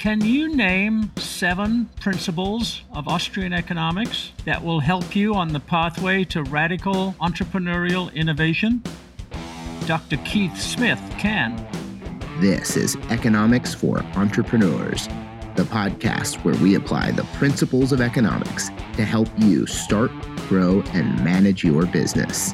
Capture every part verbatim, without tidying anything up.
Can you name seven principles of Austrian economics that will help you on the pathway to radical entrepreneurial innovation? Doctor Keith Smith can. This is Economics for Entrepreneurs, the podcast where we apply the principles of economics to help you start, grow, and manage your business.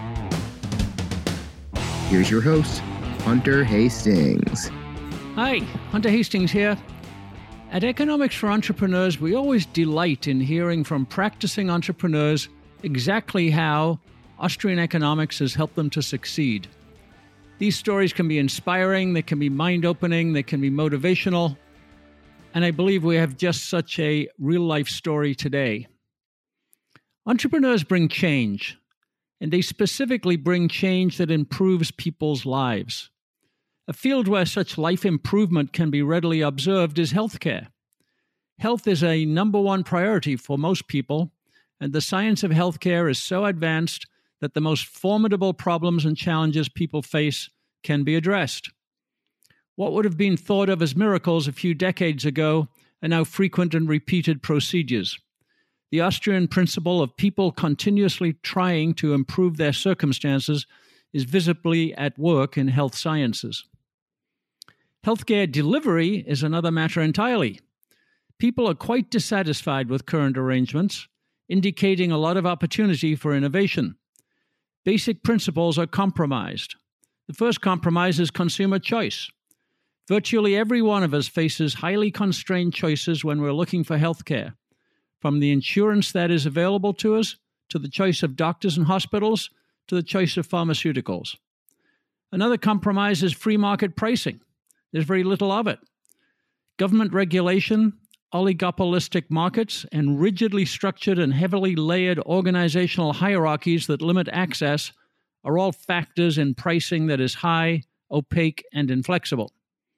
Here's your host, Hunter Hastings. Hi, Hunter Hastings here. At Economics for Entrepreneurs, we always delight in hearing from practicing entrepreneurs exactly how Austrian economics has helped them to succeed. These stories can be inspiring, they can be mind-opening, they can be motivational, and I believe we have just such a real-life story today. Entrepreneurs bring change, and they specifically bring change that improves people's lives. A field where such life improvement can be readily observed is healthcare. Health is a number one priority for most people, and the science of healthcare is so advanced that the most formidable problems and challenges people face can be addressed. What would have been thought of as miracles a few decades ago are now frequent and repeated procedures. The Austrian principle of people continuously trying to improve their circumstances is visibly at work in health sciences. Healthcare delivery is another matter entirely. People are quite dissatisfied with current arrangements, indicating a lot of opportunity for innovation. Basic principles are compromised. The first compromise is consumer choice. Virtually every one of us faces highly constrained choices when we're looking for healthcare, from the insurance that is available to us, to the choice of doctors and hospitals, to the choice of pharmaceuticals. Another compromise is free market pricing. There's very little of it. Government regulation, oligopolistic markets, and rigidly structured and heavily layered organizational hierarchies that limit access are all factors in pricing that is high, opaque, and inflexible.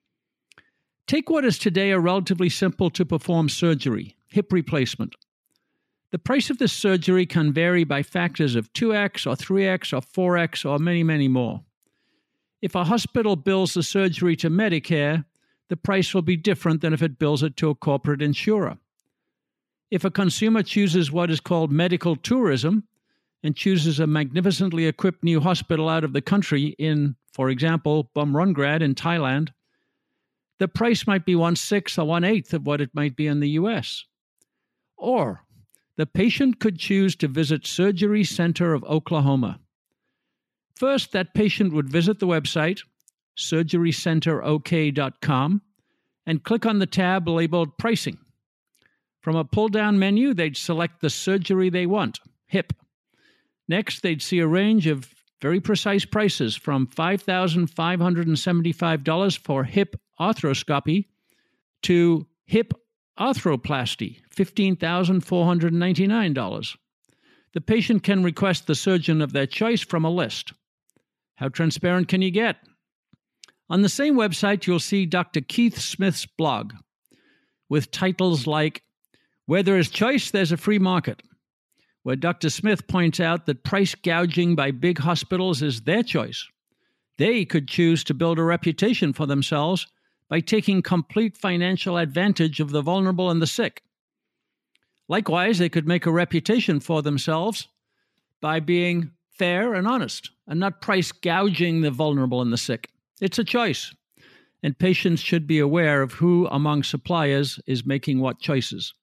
Take what is today a relatively simple to perform surgery, hip replacement. The price of this surgery can vary by factors of two x or three x or four x or many, many more. If a hospital bills the surgery to Medicare, the price will be different than if it bills it to a corporate insurer. If a consumer chooses what is called medical tourism and chooses a magnificently equipped new hospital out of the country in, for example, Bumrungrad in Thailand, the price might be one-sixth or one-eighth of what it might be in the U S. Or the patient could choose to visit Surgery Center of Oklahoma. First, that patient would visit the website, surgery center o k dot com, and click on the tab labeled Pricing. From a pull-down menu, they'd select the surgery they want, hip. Next, they'd see a range of very precise prices from five thousand five hundred seventy-five dollars for hip arthroscopy to hip arthroplasty, fifteen thousand four hundred ninety-nine dollars. The patient can request the surgeon of their choice from a list. How transparent can you get? On the same website, you'll see Doctor Keith Smith's blog with titles like, "Where there is choice, there's a free market," where Doctor Smith points out that price gouging by big hospitals is their choice. They could choose to build a reputation for themselves by taking complete financial advantage of the vulnerable and the sick. Likewise, they could make a reputation for themselves by being fair and honest and not price gouging the vulnerable and the sick. It's a choice, and patients should be aware of who among suppliers is making what choices.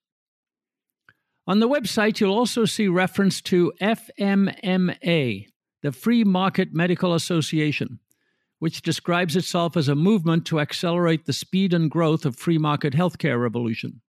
On the website, you'll also see reference to F M M A, the Free Market Medical Association, which describes itself as a movement to accelerate the speed and growth of free market healthcare revolution.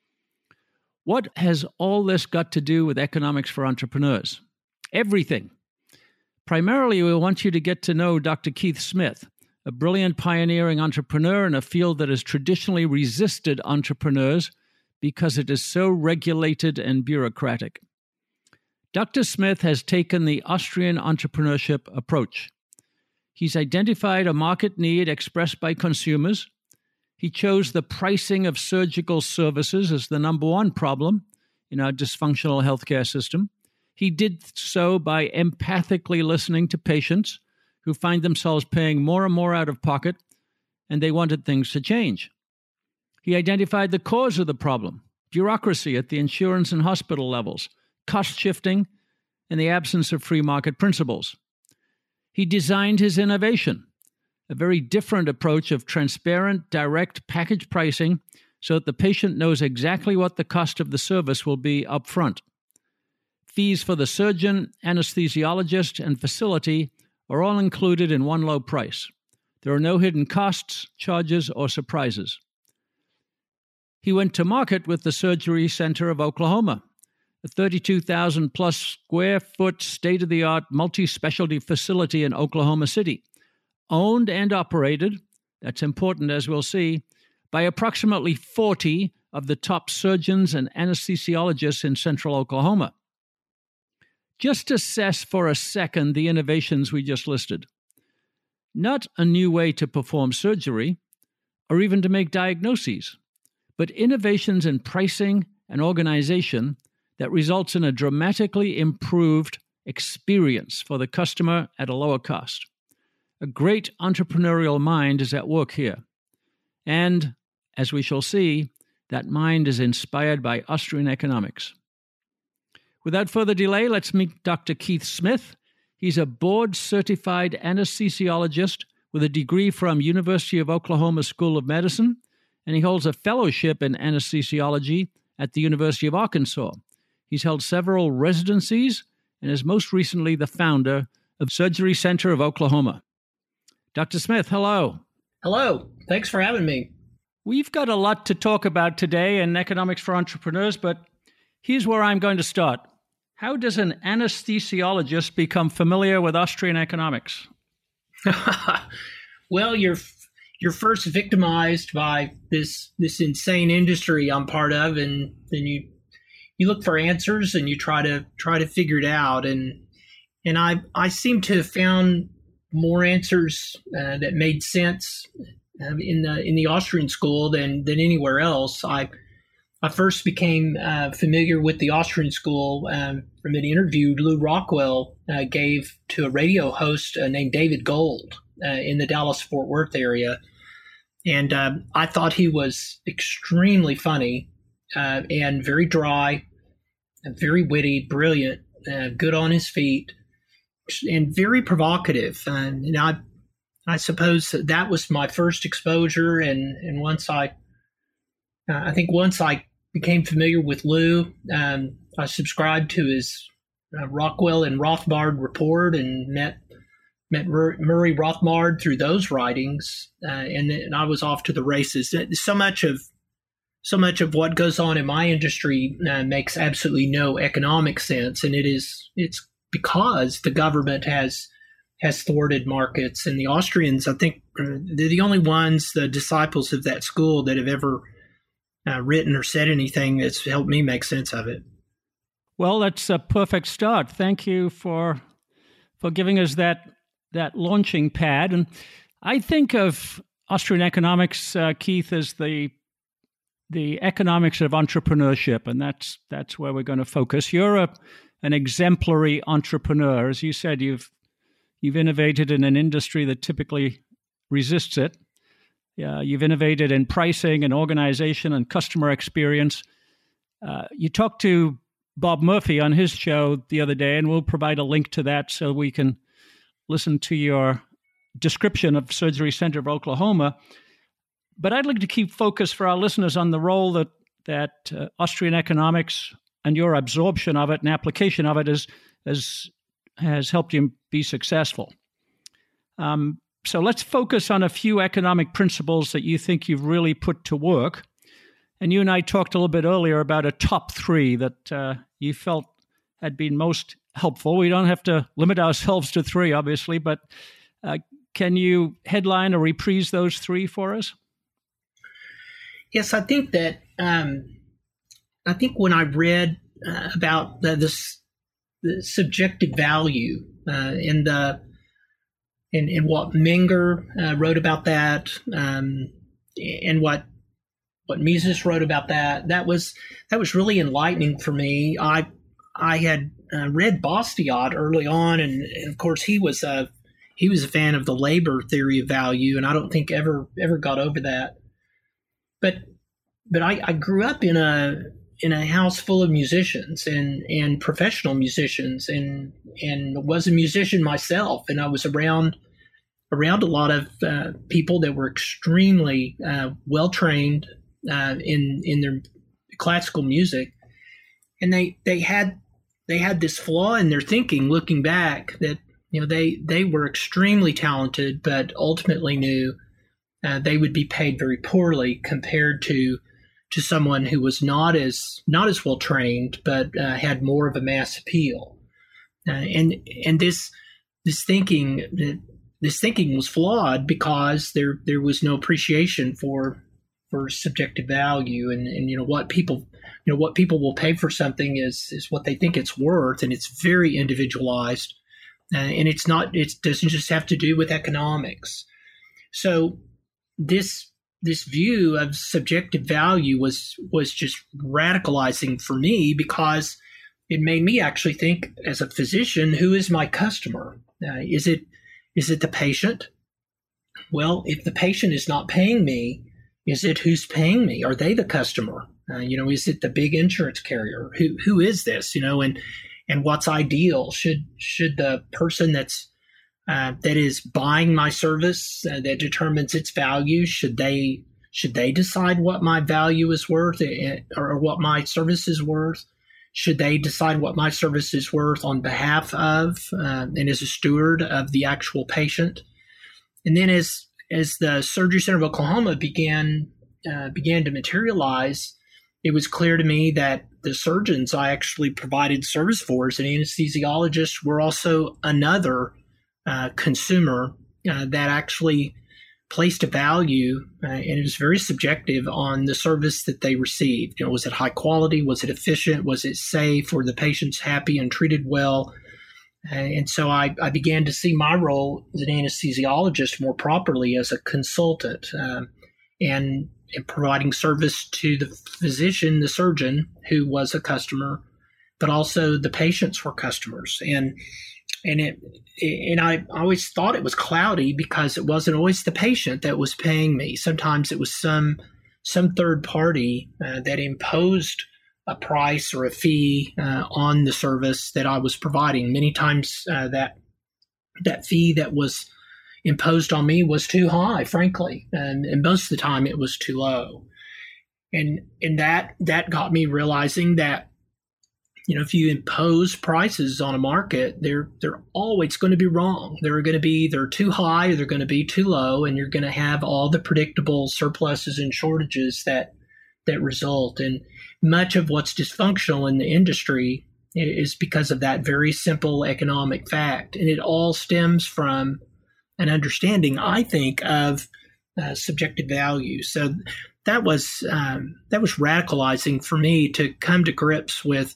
What has all this got to do with Economics for Entrepreneurs? Everything. Primarily, we want you to get to know Doctor Keith Smith, a brilliant pioneering entrepreneur in a field that has traditionally resisted entrepreneurs because it is so regulated and bureaucratic. Doctor Smith has taken the Austrian entrepreneurship approach. He's identified a market need expressed by consumers. He chose the pricing of surgical services as the number one problem in our dysfunctional healthcare system. He did so by empathically listening to patients who find themselves paying more and more out of pocket, and they wanted things to change. He identified the cause of the problem: bureaucracy at the insurance and hospital levels, cost shifting, and the absence of free market principles. He designed his innovation, a very different approach of transparent, direct package pricing so that the patient knows exactly what the cost of the service will be up front. Fees for the surgeon, anesthesiologist, and facility are all included in one low price. There are no hidden costs, charges, or surprises. He went to market with the Surgery Center of Oklahoma, a thirty-two thousand plus square foot state-of-the-art multi-specialty facility in Oklahoma City, owned and operated, that's important as we'll see, by approximately forty of the top surgeons and anesthesiologists in central Oklahoma. Just assess for a second the innovations we just listed. Not a new way to perform surgery or even to make diagnoses, but innovations in pricing and organization that results in a dramatically improved experience for the customer at a lower cost. A great entrepreneurial mind is at work here. And, as we shall see, that mind is inspired by Austrian economics. Without further delay, let's meet Doctor Keith Smith. He's a board-certified anesthesiologist with a degree from University of Oklahoma School of Medicine, and he holds a fellowship in anesthesiology at the University of Arkansas. He's held several residencies and is most recently the founder of Surgery Center of Oklahoma. Doctor Smith, hello. Hello. Thanks for having me. We've got a lot to talk about today in Economics for Entrepreneurs, but here's where I'm going to start. How does an anesthesiologist become familiar with Austrian economics? Well, you're you're first victimized by this this insane industry I'm part of, and then you you look for answers and you try to try to figure it out. And and I I seem to have found more answers uh, that made sense uh, in the in the Austrian school than than anywhere else. I I first became uh, familiar with the Austrian school um, from an interview Lou Rockwell uh, gave to a radio host uh, named David Gold uh, in the Dallas-Fort Worth area. And uh, I thought he was extremely funny uh, and very dry, and very witty, brilliant, uh, good on his feet, and very provocative. And, and I I suppose that was my first exposure. And, and once I Uh, I think once I became familiar with Lou, um, I subscribed to his uh, Rockwell and Rothbard report and met met Mur- Murray Rothbard through those writings, uh, and then I was off to the races. So much of so much of what goes on in my industry uh, makes absolutely no economic sense, and it is it's because the government has has thwarted markets, and the Austrians, I think, uh, they're the only ones, the disciples of that school, that have ever Uh, written or said anything that's helped me make sense of it. Well, that's a perfect start. Thank you for for giving us that that launching pad. And I think of Austrian economics, uh, Keith, as the the economics of entrepreneurship, and that's that's where we're going to focus. You're a, an exemplary entrepreneur, as you said. You've you've innovated in an industry that typically resists it. Uh, you've innovated in pricing and organization and customer experience. Uh, you talked to Bob Murphy on his show the other day, and we'll provide a link to that so we can listen to your description of Surgery Center of Oklahoma. But I'd like to keep focus for our listeners on the role that, that uh, Austrian economics and your absorption of it and application of it is, is, has helped you be successful. Um, So let's focus on a few economic principles that you think you've really put to work. And you and I talked a little bit earlier about a top three that uh, you felt had been most helpful. We don't have to limit ourselves to three, obviously, but uh, can you headline or reprise those three for us? Yes, I think that um, I think when I read uh, about the, this, the subjective value uh, in the And, and what Menger uh, wrote about that, um, and what what Mises wrote about that, that was that was really enlightening for me. I I had uh, read Bastiat early on, and, and of course he was a he was a fan of the labor theory of value, and I don't think ever ever got over that. But but I, I grew up in a in a house full of musicians and, and professional musicians, and and was a musician myself, and I was around around a lot of uh, people that were extremely uh, well trained uh, in in their classical music, and they they had they had this flaw in their thinking, looking back, that you know they they were extremely talented, but ultimately knew uh, they would be paid very poorly compared to to someone who was not as not as well trained, but uh, had more of a mass appeal. Uh, and and this this thinking this thinking was flawed because there there was no appreciation for for subjective value, and, and you know what people you know what people will pay for something is is what they think it's worth, and it's very individualized, uh, and it's not it doesn't just have to do with economics. So this. This view of subjective value was was just radicalizing for me, because it made me actually think, as a physician, who is my customer? Uh, is it is it the patient? Well, if the patient is not paying me, is it who's paying me? Are they the customer? Uh, you know, is it the big insurance carrier? Who who is this? You know, and and what's ideal? Should should the person that's Uh, that is buying my service uh, that determines its value, should they should they decide what my value is worth, uh, or what my service is worth? Should they decide what my service is worth on behalf of uh, and as a steward of the actual patient? And then as as the Surgery Center of Oklahoma began uh, began to materialize, it was clear to me that the surgeons I actually provided service for as an anesthesiologist were also another Uh, consumer uh, that actually placed a value, uh, and it was very subjective, on the service that they received. You know, was it high quality? Was it efficient? Was it safe? Were the patients happy and treated well? Uh, and so I, I began to see my role as an anesthesiologist more properly as a consultant, um, and, and providing service to the physician, the surgeon, who was a customer, but also the patients were customers. And And it, and I always thought it was cloudy because it wasn't always the patient that was paying me. Sometimes it was some some third party uh, that imposed a price or a fee uh, on the service that I was providing. Many times uh, that that fee that was imposed on me was too high, frankly, and, and most of the time it was too low. And and that that got me realizing that, you know, if you impose prices on a market, they're they're always going to be wrong. They're going to be either too high or they're going to be too low, and you're going to have all the predictable surpluses and shortages that that result. And much of what's dysfunctional in the industry is because of that very simple economic fact, and it all stems from an understanding, I think, of uh, subjective value. So that was um, that was radicalizing for me to come to grips with.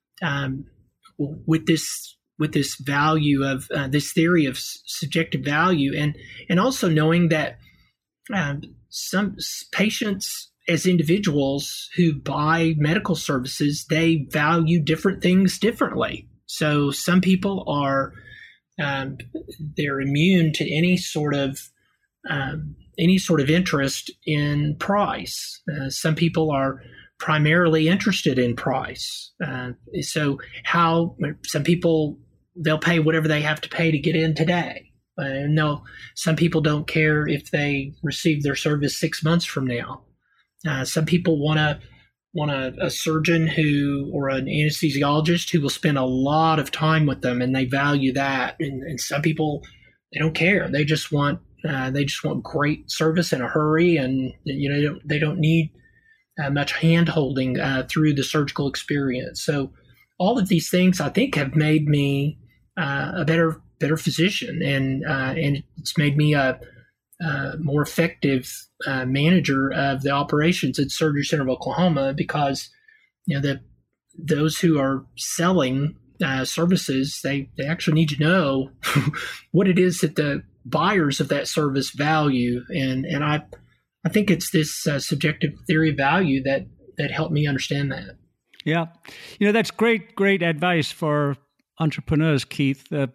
Um, with this with this value of uh, this theory of s- subjective value, and and also knowing that um, some patients as individuals who buy medical services, they value different things differently. So some people are um, they're immune to any sort of um, any sort of interest in price. Uh, some people are primarily interested in price. Uh, so how some people, they'll pay whatever they have to pay to get in today. Uh, no, some people don't care if they receive their service six months from now. Uh, some people want to want a, a surgeon who, or an anesthesiologist who will spend a lot of time with them, and they value that. And, and some people, they don't care. They just want uh, they just want great service in a hurry, and you know they don't, they don't need Uh, much hand-holding uh, through the surgical experience. So all of these things, I think, have made me uh, a better better physician, and uh, and it's made me a, a more effective uh, manager of the operations at Surgery Center of Oklahoma, because you know that those who are selling uh, services, they, they actually need to know what it is that the buyers of that service value, and and I. I think it's this uh, subjective theory of value that that helped me understand that. Yeah. You know, that's great, great advice for entrepreneurs, Keith. Uh,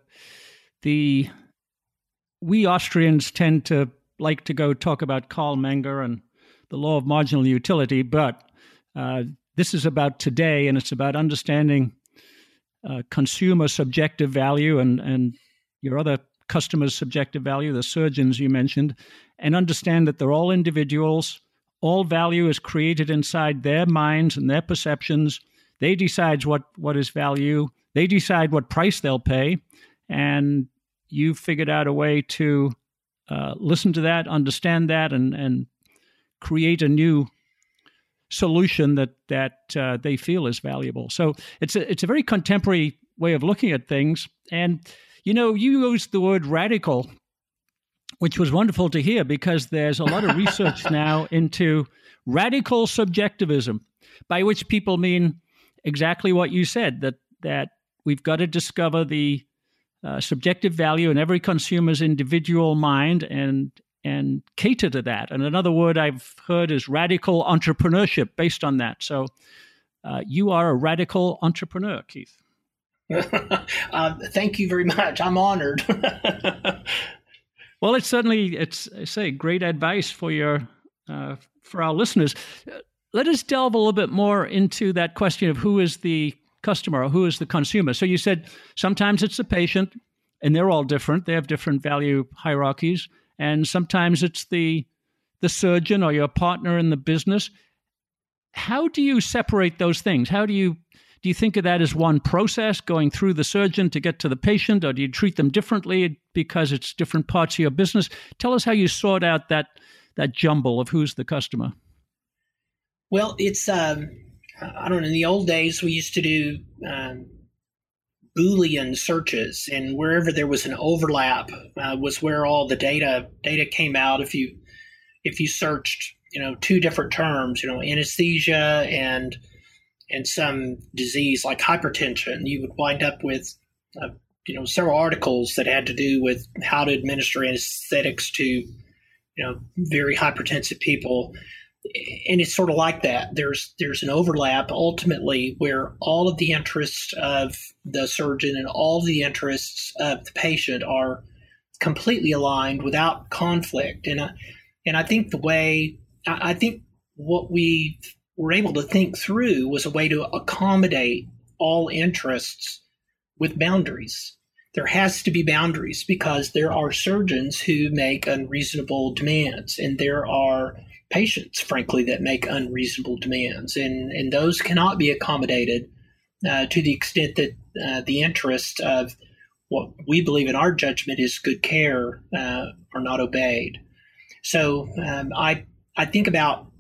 the we Austrians tend to like to go talk about Carl Menger and the law of marginal utility, but uh, this is about today, and it's about understanding uh, consumer subjective value and, and your other customers' subjective value, the surgeons you mentioned, and understand that they're all individuals. All value is created inside their minds and their perceptions. They decide what, what is value. They decide what price they'll pay. And you figured out a way to uh, listen to that, understand that, and, and create a new solution that that uh, they feel is valuable. So it's a, it's a very contemporary way of looking at things. And, you know, you used the word radical, which was wonderful to hear, because there's a lot of research now into radical subjectivism, by which people mean exactly what you said, that that we've got to discover the uh, subjective value in every consumer's individual mind and and cater to that. And another word I've heard is radical entrepreneurship based on that. So uh, you are a radical entrepreneur, Keith. uh, thank you very much. I'm honored. Well, it's certainly, it's, I say, great advice for your uh, for our listeners. Let us delve a little bit more into that question of who is the customer or who is the consumer. So you said sometimes it's the patient, and they're all different. They have different value hierarchies. And sometimes it's the the surgeon or your partner in the business. How do you separate those things? How do you do you think of that as one process going through the surgeon to get to the patient, or do you treat them differently because it's different parts of your business? Tell us how you sort out that that jumble of who's the customer. Well, it's um, I don't know. In the old days, we used to do um, Boolean searches, and wherever there was an overlap uh, was where all the data data came out. If you if you searched, you know, two different terms, you know, anesthesia and and some disease like hypertension, you would wind up with uh, you know several articles that had to do with how to administer anesthetics to you know very hypertensive people. And it's sort of like that. There's there's an overlap ultimately where all of the interests of the surgeon and all of the interests of the patient are completely aligned without conflict. And I, and I think the way I think what we were able to think through was a way to accommodate all interests with boundaries. There has to be boundaries because there are surgeons who make unreasonable demands, and there are patients, frankly, that make unreasonable demands, and, and those cannot be accommodated uh, to the extent that uh, the interests of what we believe in our judgment is good care uh, are not obeyed. So um, I I think about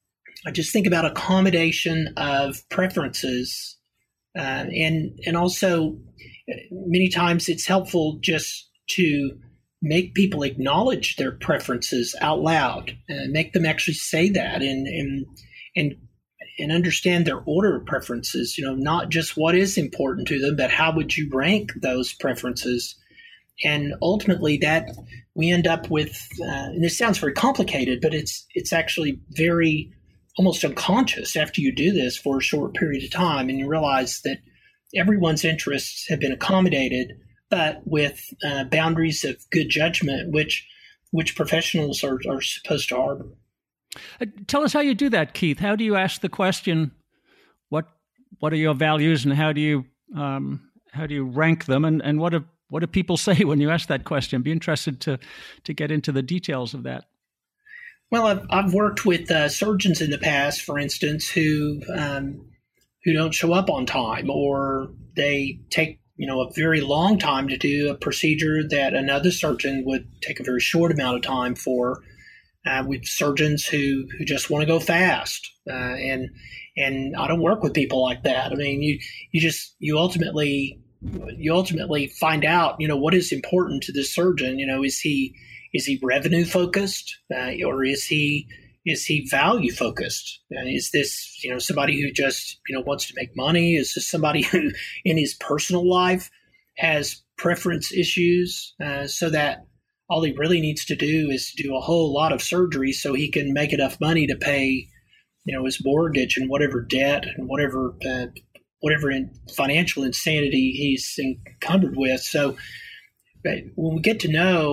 I just think about accommodation of preferences, uh, and and also many times it's helpful just to make people acknowledge their preferences out loud, and make them actually say that, and and and and understand their order of preferences. You know, not just what is important to them, but how would you rank those preferences? And ultimately, that we end up with, uh, and this sounds very complicated, but it's it's actually very almost unconscious after you do this for a short period of time, and you realize that everyone's interests have been accommodated, but with uh, boundaries of good judgment, which which professionals are, are supposed to harbor. Uh, tell us how you do that, Keith. How do you ask the question, what what are your values, and how do you um, how do you rank them, and, and what do what do people say when you ask that question? I'd be interested to to get into the details of that. Well, I've I've worked with uh, surgeons in the past, for instance, who um, who don't show up on time, or they take you know, a very long time to do a procedure that another surgeon would take a very short amount of time for. Uh, with surgeons who, who just want to go fast, uh, and and I don't work with people like that. I mean, you you just you ultimately you ultimately find out, you know, what is important to this surgeon. You know, is he is he revenue focused, uh, or is he is he value focused? Uh, is this, you know, somebody who just, you know, wants to make money? Is this somebody who in his personal life has preference issues, uh, so that all he really needs to do is do a whole lot of surgery so he can make enough money to pay, you know, his mortgage and whatever debt and whatever uh, whatever in financial insanity he's encumbered with. So when we get to know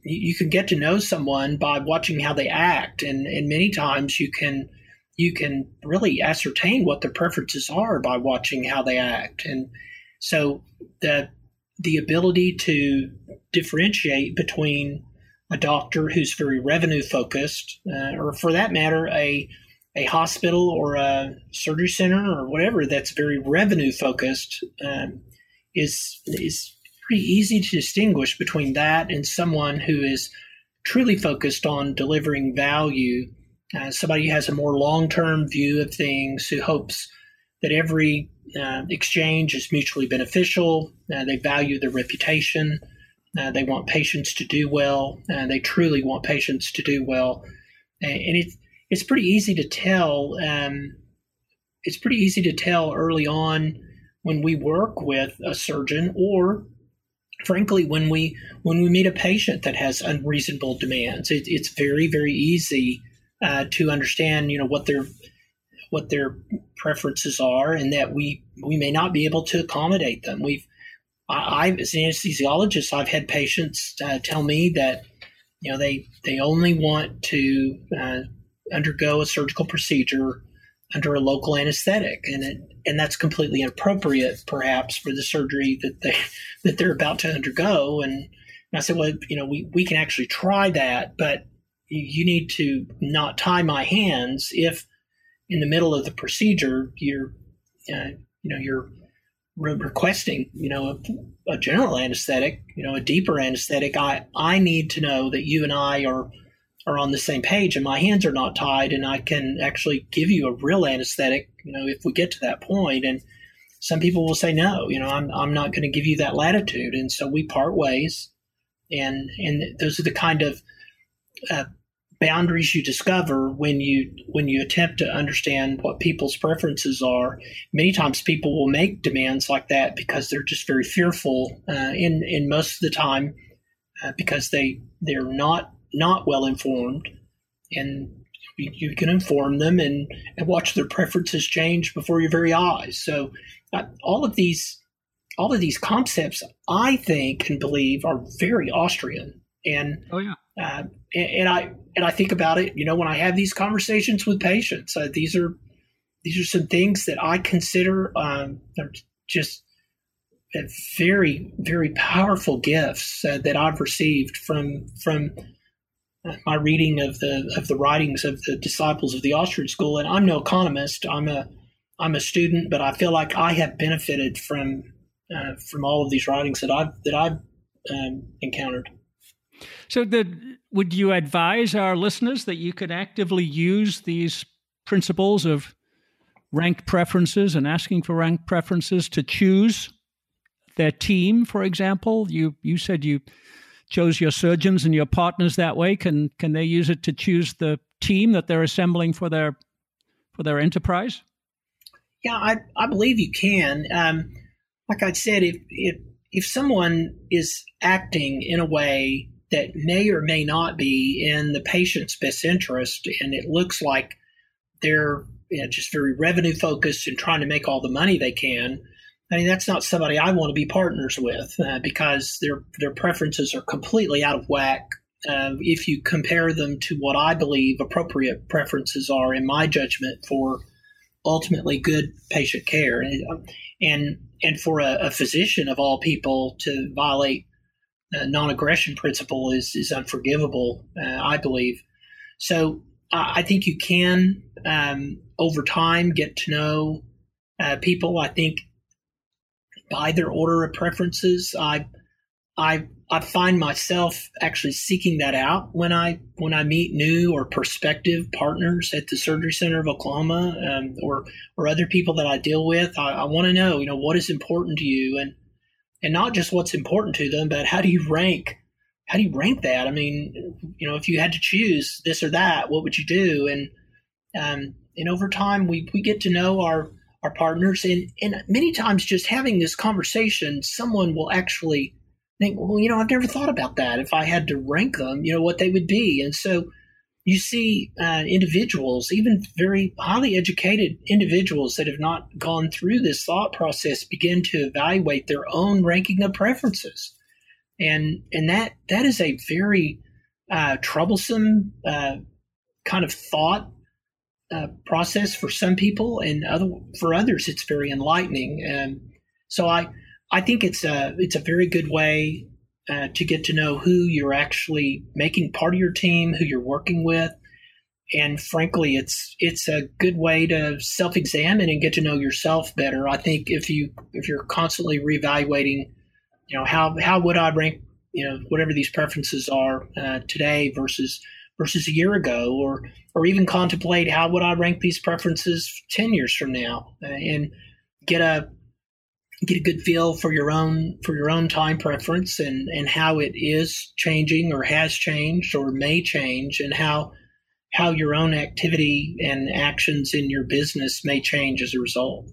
you can get to know someone by watching how they act, and and many times you can you can really ascertain what their preferences are by watching how they act. And so the the ability to differentiate between a doctor who's very revenue focused, uh, or for that matter, a a hospital or a surgery center or whatever that's very revenue focused, um, is is pretty easy to distinguish between that and someone who is truly focused on delivering value. Uh, somebody who has a more long-term view of things, who hopes that every uh, exchange is mutually beneficial. Uh, they value their reputation. Uh, they want patients to do well. Uh, they truly want patients to do well. And, and it's it's pretty easy to tell. Um, it's pretty easy to tell early on when we work with a surgeon, or frankly, when we when we meet a patient that has unreasonable demands. It, it's very very easy uh, to understand, you know, what their what their preferences are, and that we we may not be able to accommodate them. We've I, I've, as an anesthesiologist, I've had patients uh, tell me that, you know, they they only want to uh, undergo a surgical procedure under a local anesthetic, and it, and that's completely inappropriate, perhaps, for the surgery that they that they're about to undergo. And, and I said, well, you know, we we can actually try that, but you need to not tie my hands if in the middle of the procedure you're uh, you know you're re- requesting you know a, a general anesthetic, you know a deeper anesthetic. I I need to know that you and I are are on the same page, and my hands are not tied, and I can actually give you a real anesthetic, you know, if we get to that point. And some people will say, no, you know, I'm I'm not going to give you that latitude. And so we part ways. And and those are the kind of uh, boundaries you discover when you when you attempt to understand what people's preferences are. Many times people will make demands like that because they're just very fearful, uh, in, in most of the time, uh, because they, they're not not well informed, and you, you can inform them and, and watch their preferences change before your very eyes. So uh, all of these all of these concepts, I think and believe, are very Austrian. And oh yeah, uh, and, and I and I think about it, you know, when I have these conversations with patients, uh, these are these are some things that I consider um, are just very very powerful gifts uh, that I've received from from. my reading of the of the writings of the disciples of the Austrian school. And I'm no economist. I'm a I'm a student, but I feel like I have benefited from uh, from all of these writings that I've that I've um, encountered. So, the, would you advise our listeners that you could actively use these principles of ranked preferences and asking for ranked preferences to choose their team, for example? You you said you chose your surgeons and your partners that way. Can can they use it to choose the team that they're assembling for their for their enterprise? Yeah, I, I believe you can. Um, like I said, if, if if someone is acting in a way that may or may not be in the patient's best interest, and it looks like they're, you know, just very revenue focused and trying to make all the money they can, I mean, that's not somebody I want to be partners with, uh, because their their preferences are completely out of whack. Uh, if you compare them to what I believe appropriate preferences are, in my judgment, for ultimately good patient care, and and, and for a, a physician of all people to violate a non-aggression principle is is unforgivable, uh, I believe. So I, I think you can, um, over time, get to know uh, people. I think by their order of preferences. I, I, I find myself actually seeking that out when I when I meet new or prospective partners at the Surgery Center of Oklahoma, um, or or other people that I deal with. I, I want to know, you know, what is important to you, and and not just what's important to them, but how do you rank? How do you rank that? I mean, you know, if you had to choose this or that, what would you do? And um, and over time, we we get to know our our partners, and, and many times just having this conversation, someone will actually think, well, you know, I've never thought about that. If I had to rank them, you know, what they would be. And so you see uh, individuals, even very highly educated individuals that have not gone through this thought process, begin to evaluate their own ranking of preferences. And and that that is a very uh, troublesome uh, kind of thought uh, process for some people, and other for others, it's very enlightening. And so I I think it's a it's a very good way uh, to get to know who you're actually making part of your team, who you're working with. And frankly, it's it's a good way to self-examine and get to know yourself better. I think if you if you're constantly reevaluating, you know, how how would I rank, you know, whatever these preferences are uh, today versus versus a year ago, or or even contemplate how would I rank these preferences ten years from now, uh, and get a get a good feel for your own for your own time preference and and how it is changing or has changed or may change, and how. how your own activity and actions in your business may change as a result.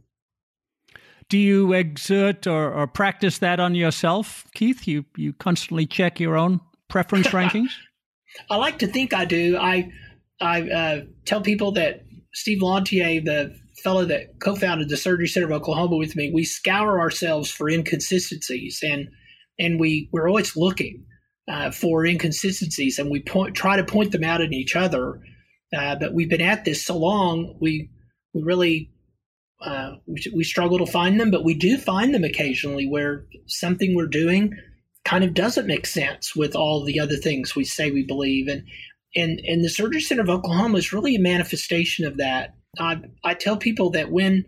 Do you exert or, or practice that on yourself, Keith? You you constantly check your own preference rankings? I like to think I do. I I uh, tell people that Steve Lantier, the fellow that co-founded the Surgery Center of Oklahoma with me, we scour ourselves for inconsistencies, and and we we're always looking Uh, for inconsistencies, and we point, try to point them out in each other. Uh, but we've been at this so long, we we really uh, we, we struggle to find them. But we do find them occasionally where something we're doing kind of doesn't make sense with all the other things we say we believe. And and and the Surgery Center of Oklahoma is really a manifestation of that. I I tell people that when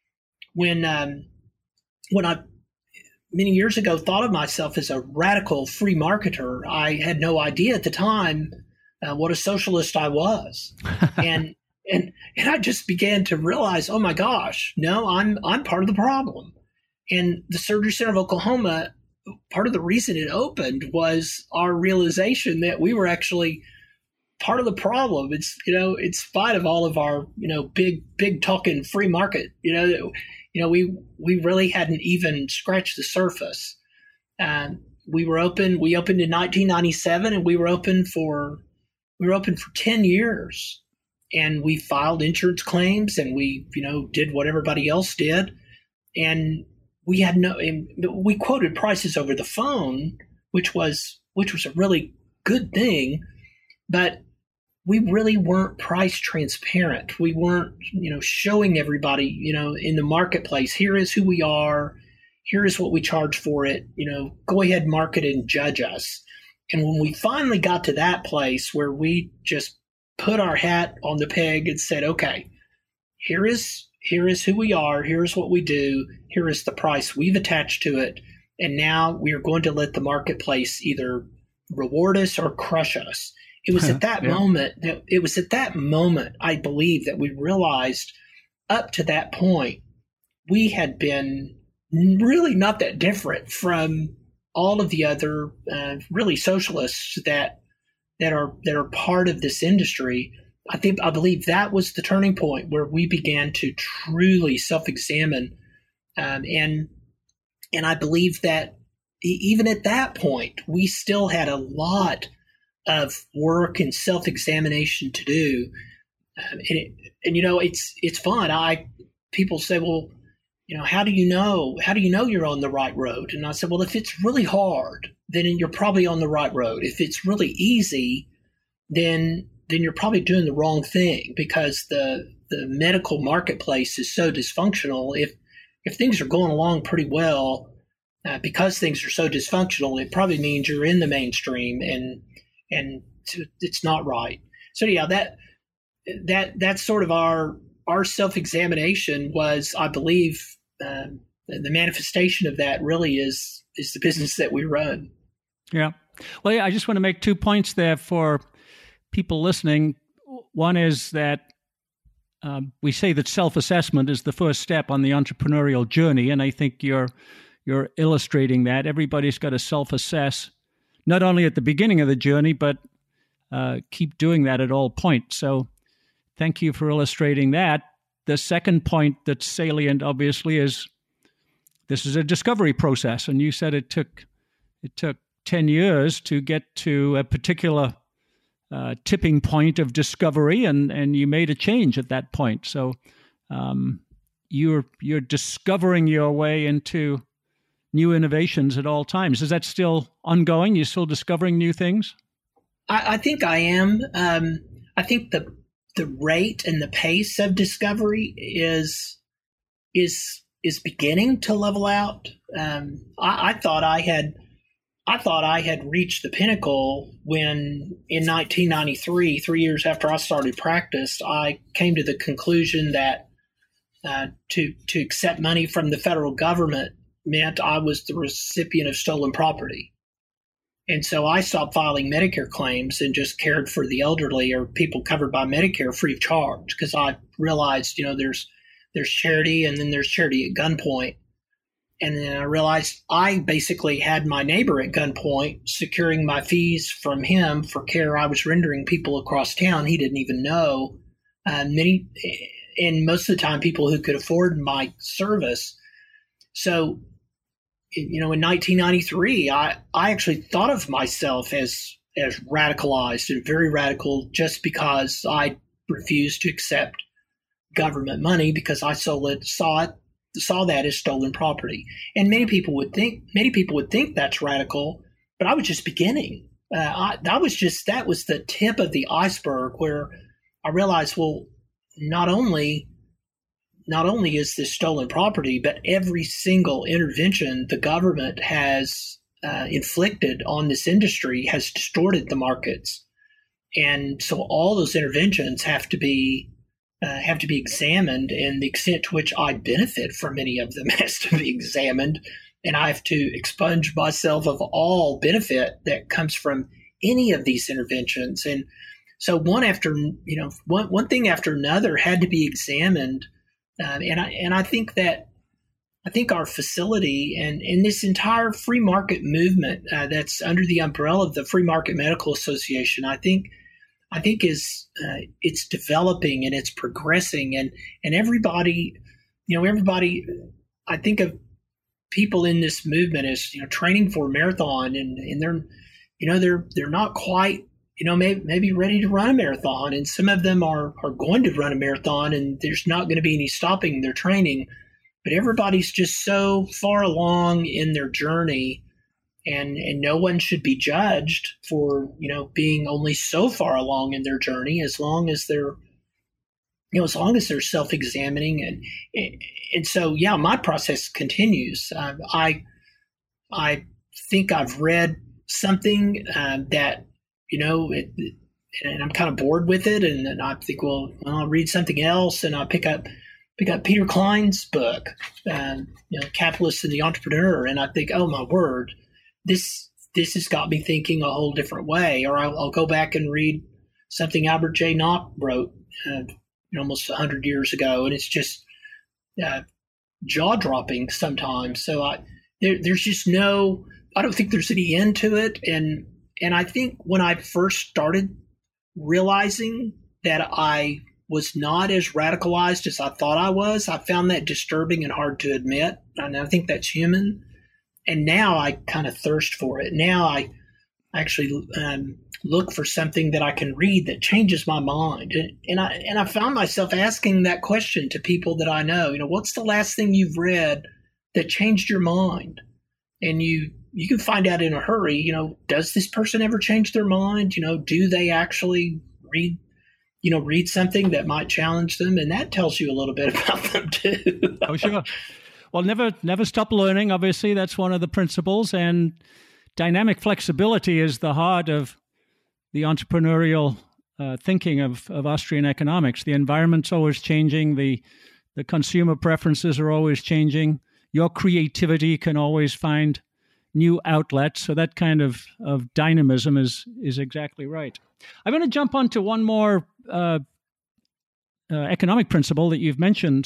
when um, when I many years ago thought of myself as a radical free marketer, I had no idea at the time uh, what a socialist I was. and and and I just began to realize, oh my gosh, no, I'm I'm part of the problem. And the Surgery Center of Oklahoma, part of the reason it opened was our realization that we were actually part of the problem. It's, you know, in spite of all of our, you know, big, big talking free market, you know, you know, we, we really hadn't even scratched the surface. Um, we were open, we opened in nineteen ninety-seven, and we were open for, we were open for ten years, and we filed insurance claims, and we, you know, did what everybody else did. And we had no, we quoted prices over the phone, which was, which was a really good thing, but we really weren't price transparent. We weren't, you know, showing everybody, you know, in the marketplace, here is who we are, here is what we charge for it, you know, go ahead, market it and judge us. And when we finally got to that place where we just put our hat on the peg and said, okay, here is, here is who we are, here's what we do, here is the price we've attached to it, and now we are going to let the marketplace either reward us or crush us. It was at that yeah. moment that it was at that moment, I believe, that we realized up to that point, we had been really not that different from all of the other uh, really socialists that that are that are part of this industry. I think I believe that was the turning point where we began to truly self-examine, um, and and I believe that even at that point, we still had a lot of work and self-examination to do. Um, and, it, and, you know, it's, it's fun. I, people say, well, you know, how do you know, how do you know you're on the right road? And I said, well, if it's really hard, then you're probably on the right road. If it's really easy, then, then you're probably doing the wrong thing, because the, the medical marketplace is so dysfunctional. If, if things are going along pretty well, uh, because things are so dysfunctional, it probably means you're in the mainstream, and, and it's not right. So yeah, that that that's sort of our our self-examination was, I believe, um, the manifestation of that really is is the business that we run. Yeah. Well, yeah, I just want to make two points there for people listening. One is that um, we say that self-assessment is the first step on the entrepreneurial journey, and I think you're you're illustrating that. Everybody's got to self-assess, not only at the beginning of the journey, but uh, keep doing that at all points. So thank you for illustrating that. The second point that's salient, obviously, is this is a discovery process. And you said it took it took ten years to get to a particular uh, tipping point of discovery, and, and you made a change at that point. So um, you're you're discovering your way into new innovations at all times. Is that still ongoing? You're still discovering new things? I, I think I am. Um, I think the the rate and the pace of discovery is is is beginning to level out. Um, I, I thought I had I thought I had reached the pinnacle when in nineteen ninety-three, three years after I started practice, I came to the conclusion that uh, to to accept money from the federal government meant I was the recipient of stolen property. And so I stopped filing Medicare claims and just cared for the elderly or people covered by Medicare free of charge, because I realized, you know, there's there's charity and then there's charity at gunpoint. And then I realized I basically had my neighbor at gunpoint, securing my fees from him for care I was rendering people across town he didn't even know. Uh, many, and most of the time, people who could afford my service. So, you know, in nineteen ninety-three, I, I actually thought of myself as as radicalized and very radical just because I refused to accept government money because I saw it, saw it, saw that as stolen property. And many people would think, many people would think that's radical, but I was just beginning. Uh, I, that was just, that was the tip of the iceberg where I realized, well, not only, not only is this stolen property, but every single intervention the government has uh, inflicted on this industry has distorted the markets. And so all those interventions have to be Uh, have to be examined, and the extent to which I benefit from any of them has to be examined, and I have to expunge myself of all benefit that comes from any of these interventions. And so one after, you know, one, one thing after another had to be examined. Uh, and I, and I think that, I think our facility and, and this entire free market movement uh, that's under the umbrella of the Free Market Medical Association, I think, I think is uh, it's developing and it's progressing, and and everybody, you know, everybody. I think of people in this movement as, you know, training for a marathon, and, and they're, you know, they're they're not quite, you know, maybe maybe ready to run a marathon, and some of them are are going to run a marathon, and there's not going to be any stopping their training, but everybody's just so far along in their journey. And and no one should be judged for, you know, being only so far along in their journey, as long as they're, you know, as long as they're self-examining. And and so, yeah, my process continues. Uh, I I think I've read something uh, that, you know, it, and I'm kind of bored with it, and then I think, well, I'll read something else, and I pick up pick up Peter Klein's book, um, you know, Capitalist and the Entrepreneur, and I think, oh my word. This this has got me thinking a whole different way. Or I'll, I'll go back and read something Albert J. Nock wrote uh, almost one hundred years ago, and it's just uh, jaw-dropping sometimes. So I, there, there's just no – I don't think there's any end to it. And and I think when I first started realizing that I was not as radicalized as I thought I was, I found that disturbing and hard to admit. And I think that's human. And now I kind of thirst for it. Now I actually um, look for something that I can read that changes my mind. And, and I and I found myself asking that question to people that I know. You know, what's the last thing you've read that changed your mind? And you you can find out in a hurry. You know, does this person ever change their mind? You know, do they actually read? You know, read something that might challenge them, and that tells you a little bit about them too. Oh, sure. Well, never never stop learning. Obviously, that's one of the principles. And dynamic flexibility is the heart of the entrepreneurial uh, thinking of, of Austrian economics. The environment's always changing. The the consumer preferences are always changing. Your creativity can always find new outlets. So that kind of, of dynamism is is exactly right. I'm going to jump onto one more uh, uh, economic principle that you've mentioned,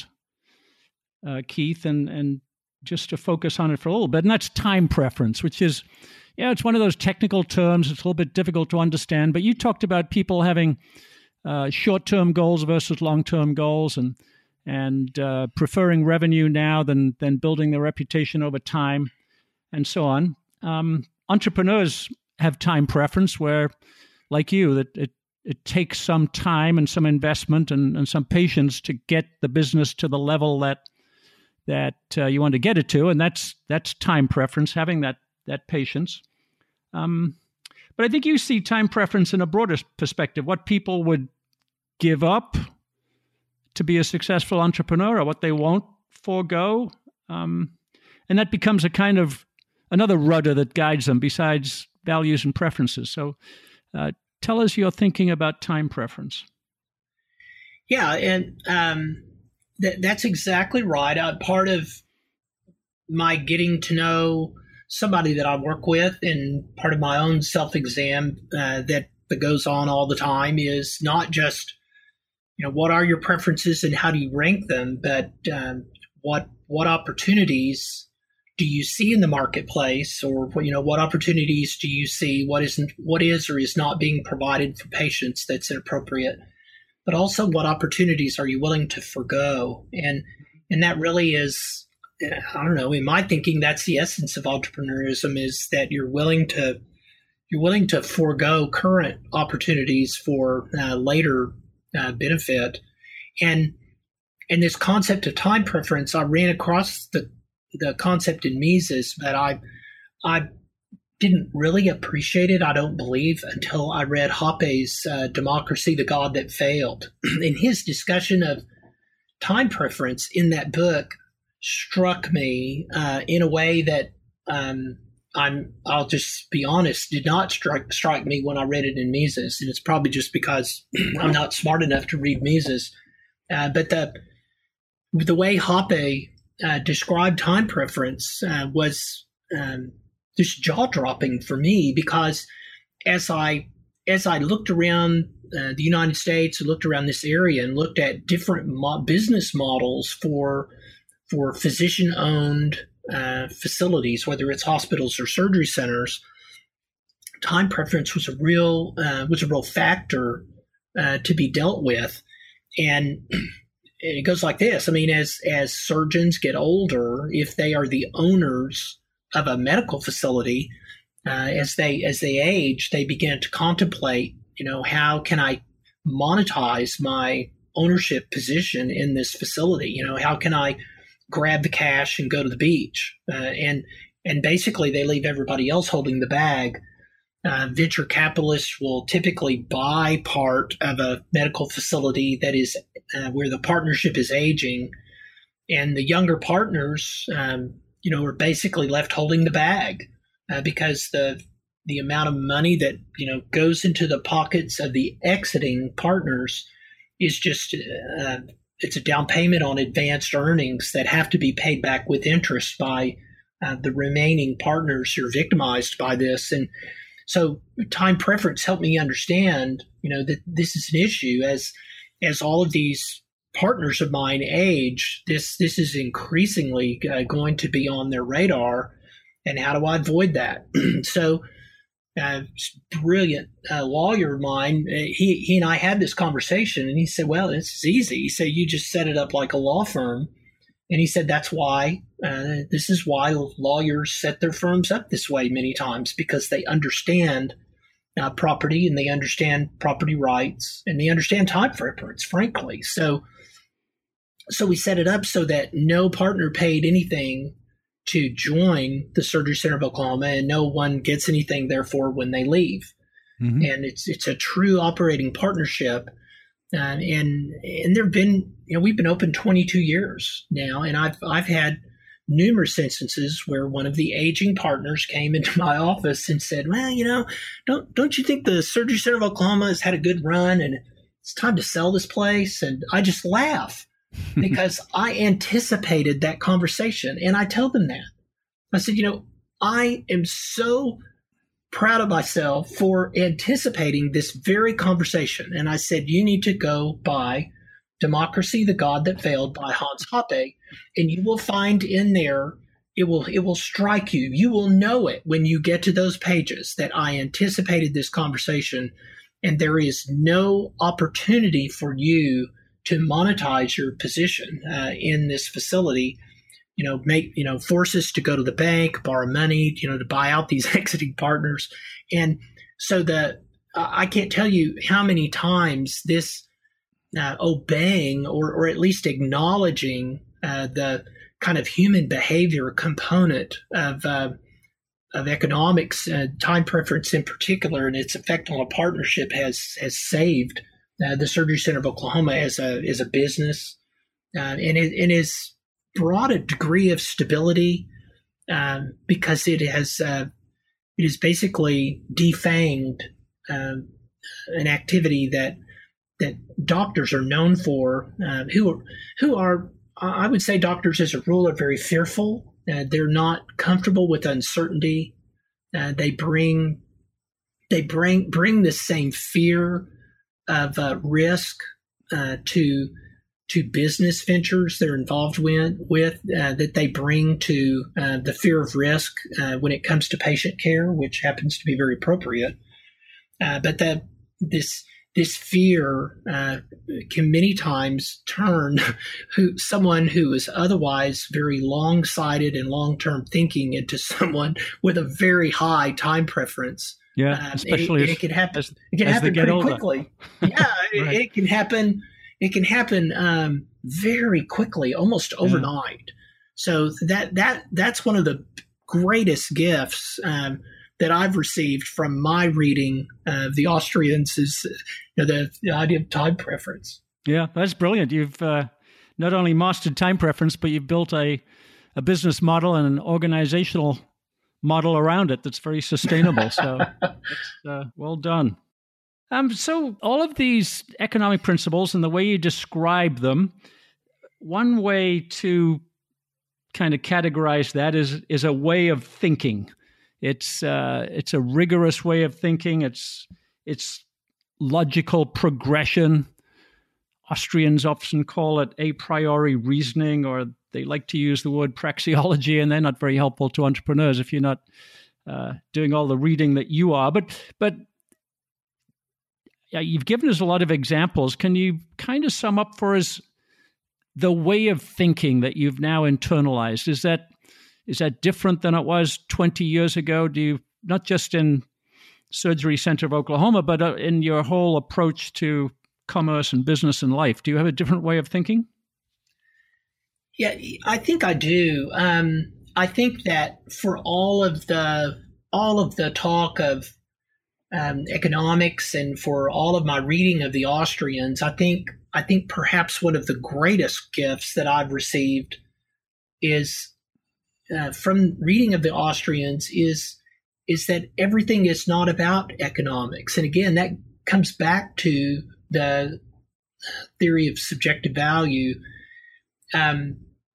Uh, Keith, and, and just to focus on it for a little bit, and that's time preference, which is, yeah, it's one of those technical terms. It's a little bit difficult to understand, but you talked about people having uh, short-term goals versus long-term goals, and and uh, preferring revenue now than than building their reputation over time, and so on. Um, entrepreneurs have time preference, where, like you, that it it takes some time and some investment and, and some patience to get the business to the level that that uh, you want to get it to, and that's that's time preference, having that that patience. Um, but I think you see time preference in a broader perspective, what people would give up to be a successful entrepreneur or what they won't forego. Um, and that becomes a kind of another rudder that guides them besides values and preferences. So uh, tell us your thinking about time preference. Yeah, and um, th- that's exactly right. Uh, part of my getting to know somebody that I work with and part of my own self-exam uh, that, that goes on all the time is not just, you know, what are your preferences and how do you rank them, but um, what what opportunities do you see in the marketplace, or you know, what opportunities do you see? What isn't, what is or is not being provided for patients that's inappropriate? But also, what opportunities are you willing to forgo? And and that really is, I don't know, in my thinking, that's the essence of entrepreneurism, is that you're willing to you're willing to forego current opportunities for uh, later uh, benefit. And and this concept of time preference, I ran across the the concept in Mises, but I I didn't really appreciate it, I don't believe, until I read Hoppe's uh, Democracy, the God That Failed. And his discussion of time preference in that book struck me uh, in a way that um, I'm, I'll just be honest, did not strike, strike me when I read it in Mises. And it's probably just because I'm not smart enough to read Mises. Uh, but the, the way Hoppe uh, described time preference uh, was um, just jaw-dropping for me, because as I as I looked around uh, the United States, looked around this area, and looked at different mo- business models for for physician-owned uh, facilities, whether it's hospitals or surgery centers, time preference was a real uh, was a real factor uh, to be dealt with. And it goes like this. I mean, as as surgeons get older, if they are the owners of a medical facility, uh, as they as they age, they begin to contemplate, you know, how can I monetize my ownership position in this facility? You know, how can I grab the cash and go to the beach? Uh, and and basically, they leave everybody else holding the bag. Uh, venture capitalists will typically buy part of a medical facility that is uh, where the partnership is aging, and the younger partners, um, you know, are basically left holding the bag uh, because the the amount of money that, you know, goes into the pockets of the exiting partners is just uh, it's a down payment on advanced earnings that have to be paid back with interest by uh, the remaining partners who are victimized by this. And so time preference helped me understand, you know, that this is an issue as as all of these partners of mine age. This this is increasingly uh, going to be on their radar, and how do I avoid that? So, uh, brilliant uh, lawyer of mine, he he and I had this conversation, and he said, "Well, this is easy." He said, "You just set it up like a law firm," and he said, "That's why." Uh, this is why lawyers set their firms up this way many times, because they understand uh, property, and they understand property rights, and they understand time preference, frankly. So, so we set it up so that no partner paid anything to join the Surgery Center of Oklahoma, and no one gets anything, therefore, when they leave. Mm-hmm. And it's it's a true operating partnership. Uh, and and there've been, you know, we've been open twenty-two years now, and I've I've had numerous instances where one of the aging partners came into my office and said, "Well, you know, don't don't you think the Surgery Center of Oklahoma has had a good run, and it's time to sell this place?" And I just laugh because I anticipated that conversation, and I tell them that. I said, "You know, I am so proud of myself for anticipating this very conversation." And I said, "You need to go buy Democracy, the God That Failed by Hans Hoppe, and you will find in there, it will it will strike you. You will know it when you get to those pages that I anticipated this conversation, and there is no opportunity for you to monetize your position uh, in this facility. You know, make you know force us to go to the bank, borrow money, you know, to buy out these exiting partners." And so the uh, I can't tell you how many times this Uh, obeying or, or at least acknowledging uh, the kind of human behavior component of uh, of economics, uh, time preference in particular, and its effect on a partnership has has saved uh, the Surgery Center of Oklahoma as a as a business, uh, and it, it has brought a degree of stability um, because it has uh, it has basically defanged um, an activity that that doctors are known for, uh, who are, who are I would say doctors as a rule are very fearful. Uh, they're not comfortable with uncertainty. Uh, they bring they bring bring the same fear of uh, risk uh, to to business ventures they're involved with, with uh, that they bring to uh, the fear of risk uh, when it comes to patient care, which happens to be very appropriate. Uh, but that this this fear uh, can many times turn who someone who is otherwise very long-sighted and long-term thinking into someone with a very high time preference. Yeah, um, especially it, as, it can happen. As, it can happen pretty older. quickly. Yeah, Right. it, it can happen. It can happen um, very quickly, almost overnight. Yeah. So that that that's one of the greatest gifts um, that I've received from my reading of the Austrians is you know, the, the idea of time preference. Yeah, that's brilliant. You've uh, not only mastered time preference, but you've built a, a business model and an organizational model around it that's very sustainable. So that's uh, well done. Um, so all of these economic principles and the way you describe them, one way to kind of categorize that is is a way of thinking. It's uh, it's a rigorous way of thinking. It's it's logical progression. Austrians often call it a priori reasoning, or they like to use the word praxeology, and they're not very helpful to entrepreneurs if you're not uh, doing all the reading that you are. But but yeah, you've given us a lot of examples. Can you kind of sum up for us the way of thinking that you've now internalized? Is that Is that different than it was twenty years ago? Do you, not just in Surgery Center of Oklahoma, but in your whole approach to commerce and business and life, do you have a different way of thinking? Yeah, I think I do. Um, I think that for all of the all of the talk of um, economics and for all of my reading of the Austrians, I think I think perhaps one of the greatest gifts that I've received is Uh, from reading of the Austrians is is that everything is not about economics. And again, that comes back to the theory of subjective value. Um,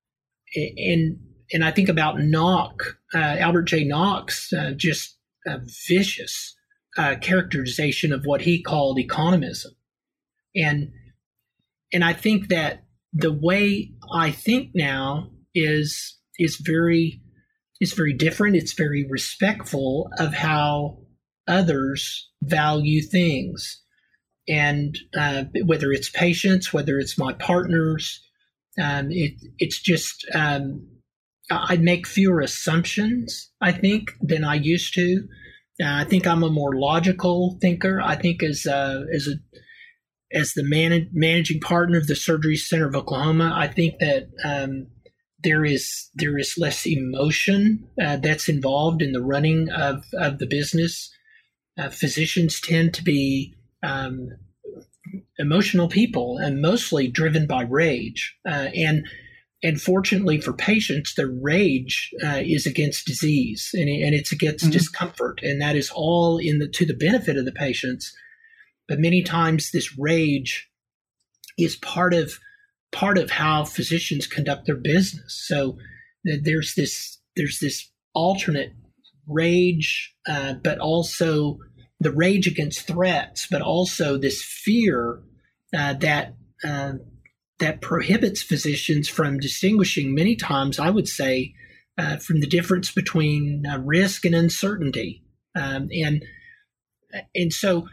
and and I think about Nock, uh, Albert J. Nock's uh, just a vicious uh, characterization of what he called economism. And and I think that the way I think now is is very is very different. It's very respectful of how others value things, and uh, whether it's patients, whether it's my partners, um, it it's just um, I make fewer assumptions, I think, than I used to. Uh, I think I'm a more logical thinker. I think as a, as a as the man, managing partner of the Surgery Center of Oklahoma, I think that um, there is there is less emotion uh, that's involved in the running of, of the business. Uh, physicians tend to be um, emotional people and mostly driven by rage. Uh, and and fortunately for patients, the rage uh, is against disease and, and it's against mm-hmm. discomfort, and that is all in the to the benefit of the patients. But many times this rage is part of part of how physicians conduct their business. So there's this there's this alternate rage, uh, but also the rage against threats, but also this fear uh, that uh, that prohibits physicians from distinguishing many times, I would say, uh, from the difference between uh, risk and uncertainty. Um, and and so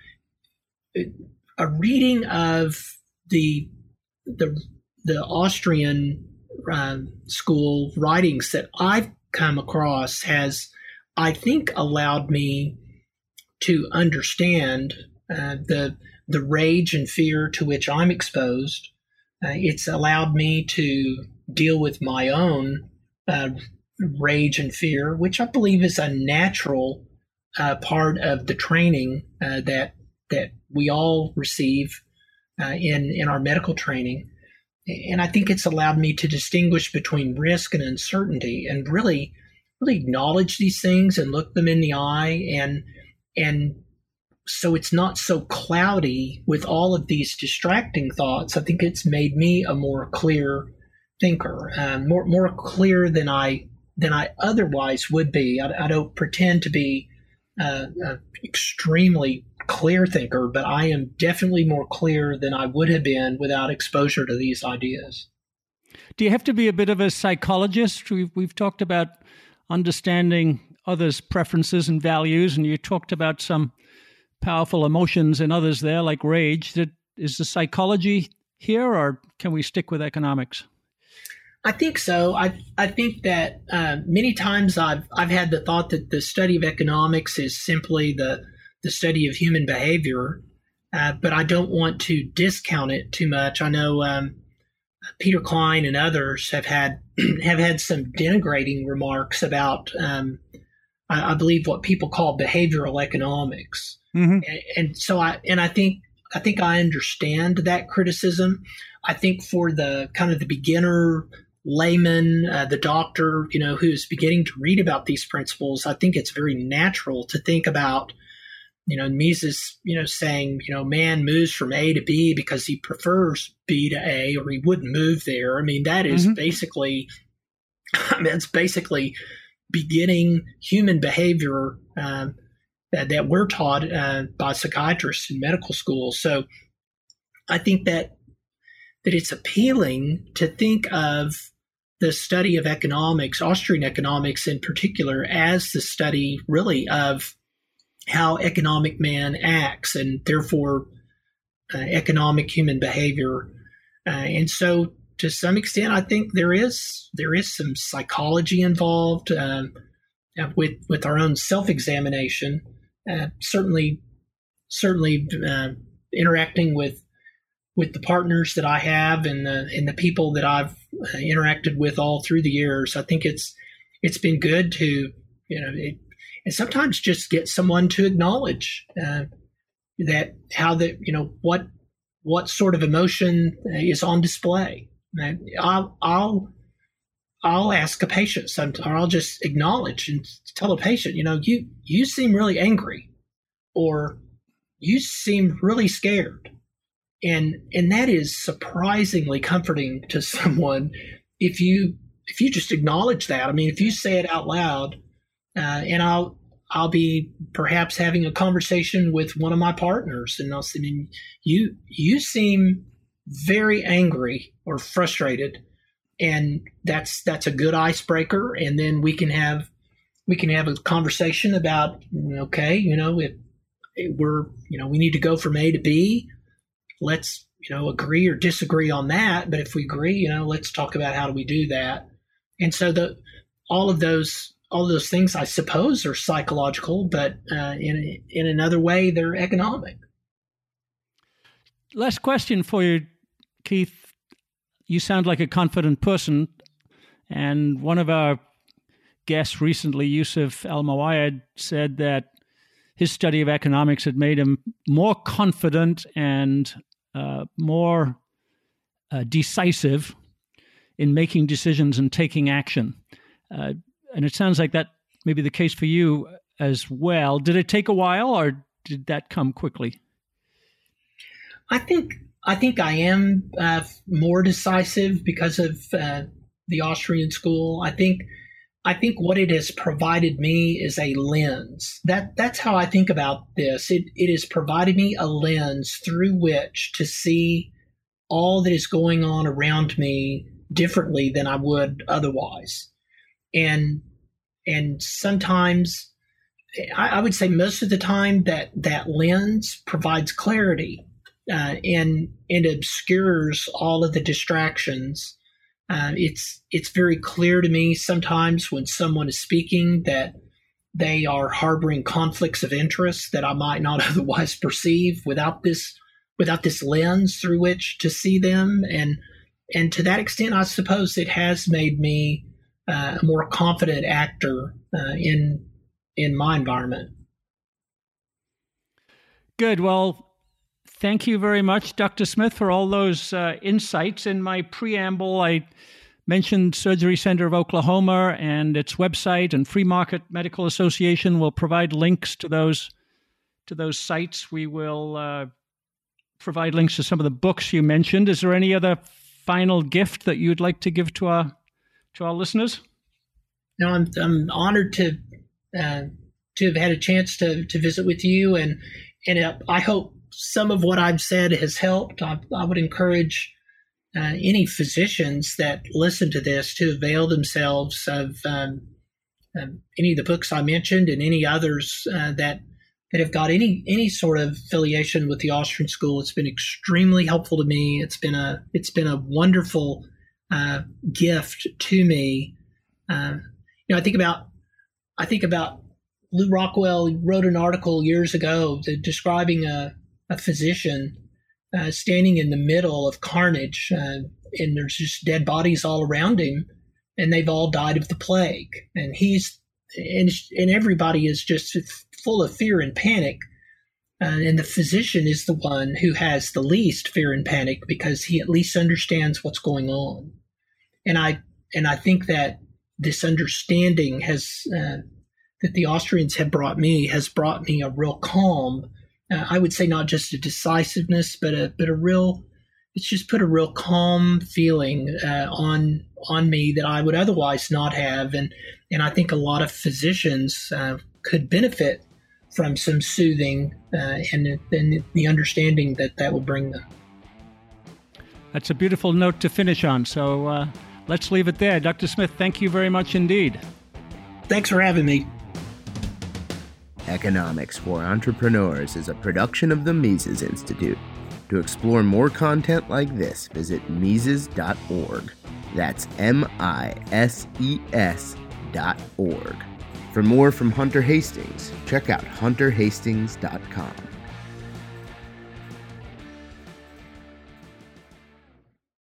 a reading of the the the Austrian um, school writings that I've come across has, I think, allowed me to understand uh, the the rage and fear to which I'm exposed. Uh, it's allowed me to deal with my own uh, rage and fear, which I believe is a natural uh, part of the training uh, that that we all receive uh, in in our medical training. And I think it's allowed me to distinguish between risk and uncertainty, and really, really acknowledge these things and look them in the eye, and and so it's not so cloudy with all of these distracting thoughts. I think it's made me a more clear thinker, uh, more more clear than I than I otherwise would be. I, I don't pretend to be uh, an extremely clear thinker, but I am definitely more clear than I would have been without exposure to these ideas. Do you have to be a bit of a psychologist? We've, we've talked about understanding others' preferences and values, and you talked about some powerful emotions in others there, like rage. That, is the psychology here, or can we stick with economics? I think so. I I think that uh, many times I've I've had the thought that the study of economics is simply the the study of human behavior, uh, but I don't want to discount it too much. I know um, Peter Klein and others have had have had some denigrating remarks about, um, I, I believe, what people call behavioral economics, mm-hmm. and, and so I and I think I think I understand that criticism. I think for the kind of the beginner layman, uh, the doctor, you know, who's beginning to read about these principles, I think it's very natural to think about, you know, Mises, you know, saying, you know, man moves from A to B because he prefers B to A, or he wouldn't move there. I mean, that is mm-hmm. basically, I mean, it's basically beginning human behavior um, that, that we're taught uh, by psychiatrists in medical school. So I think that that it's appealing to think of the study of economics, Austrian economics in particular, as the study really of how economic man acts, and therefore uh, economic human behavior. Uh, and so to some extent, I think there is there is some psychology involved um, with with our own self-examination. Uh, certainly, certainly uh, interacting with with the partners that I have and the and the people that I've uh, interacted with all through the years. I think it's it's been good to, you know, it, and sometimes just get someone to acknowledge uh, that how the, you know, what what sort of emotion is on display. And I'll I'll I'll ask a patient sometimes, or I'll just acknowledge and tell a patient, you know, you you seem really angry, or you seem really scared. And and that is surprisingly comforting to someone if you if you just acknowledge that. I mean, if you say it out loud, uh, and I'll I'll be perhaps having a conversation with one of my partners, and I'll say, I mean, you you seem very angry or frustrated, and that's that's a good icebreaker. And then we can have we can have a conversation about, okay, you know, if, if we're you know we need to go from A to B. Let's, you know, agree or disagree on that. But if we agree, you know, let's talk about how do we do that. And so the all of those all of those things, I suppose, are psychological, but uh, in in another way, they're economic. Last question for you, Keith. You sound like a confident person, and one of our guests recently, Yusuf Al-Mawayed, said that his study of economics had made him more confident and uh, more uh, decisive in making decisions and taking action. Uh, and it sounds like that may be the case for you as well. Did it take a while, or did that come quickly? I think I think I am uh, more decisive because of uh, the Austrian school. I think I think what it has provided me is a lens. That that's how I think about this. It it has provided me a lens through which to see all that is going on around me differently than I would otherwise. And and sometimes, I, I would say most of the time, that that lens provides clarity uh, and and obscures all of the distractions. Uh, it's it's very clear to me sometimes when someone is speaking that they are harboring conflicts of interest that I might not otherwise perceive without this without this lens through which to see them. And and to that extent, I suppose it has made me uh, a more confident actor uh, in in my environment. Good. Well, thank you very much, Doctor Smith, for all those uh, insights. In my preamble, I mentioned Surgery Center of Oklahoma and its website, and Free Market Medical Association will provide links to those to those sites. We will uh, provide links to some of the books you mentioned. Is there any other final gift that you'd like to give to our to our listeners? No, I'm I'm honored to uh, to have had a chance to to visit with you, and and uh, I hope some of what I've said has helped. I, I would encourage uh, any physicians that listen to this to avail themselves of um, um, any of the books I mentioned and any others uh, that that have got any any sort of affiliation with the Austrian School. It's been extremely helpful to me. It's been a it's been a wonderful uh, gift to me. Uh, you know, I think about I think about Lou Rockwell wrote an article years ago that, describing a, a physician uh, standing in the middle of carnage, uh, and there's just dead bodies all around him, and they've all died of the plague, and he's and and everybody is just full of fear and panic, uh, and the physician is the one who has the least fear and panic because he at least understands what's going on, and I and I think that this understanding has uh, that the Austrians have brought me has brought me a real calm. Uh, I would say not just a decisiveness, but a but a real. It's just put a real calm feeling uh, on on me that I would otherwise not have, and and I think a lot of physicians uh, could benefit from some soothing uh, and and the understanding that that will bring them. That's a beautiful note to finish on. So uh, let's leave it there, Doctor Smith. Thank you very much indeed. Thanks for having me. Economics for Entrepreneurs is a production of the Mises Institute. To explore more content like this, visit Mises dot org. That's M I S E S dot org. For more from Hunter Hastings, check out Hunter Hastings dot com.